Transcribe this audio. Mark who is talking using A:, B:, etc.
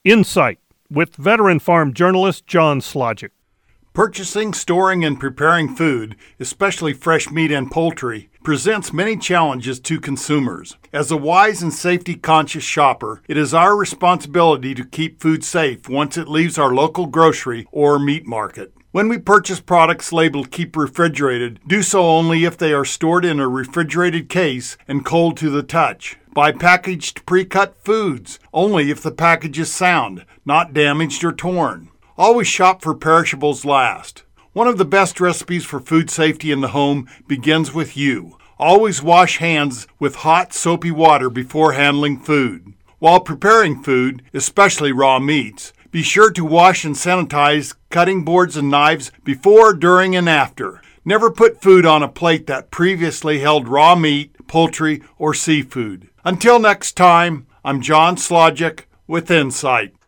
A: Insight with veteran farm journalist John Slodzik.
B: Purchasing, storing, and preparing food, especially fresh meat and poultry, presents many challenges to consumers. As a wise and safety-conscious shopper, it is our responsibility to keep food safe once it leaves our local grocery or meat market. When we purchase products labeled "keep refrigerated," do so only if they are stored in a refrigerated case and cold to the touch. Buy packaged pre-cut foods only if the package is sound, not damaged or torn. Always shop for perishables last. One of the best recipes for food safety in the home begins with you. Always wash hands with hot, soapy water before handling food. While preparing food, especially raw meats, be sure to wash and sanitize cutting boards and knives before, during, and after. Never put food on a plate that previously held raw meat, poultry, or seafood. Until next time, I'm John Slodzik with Insight.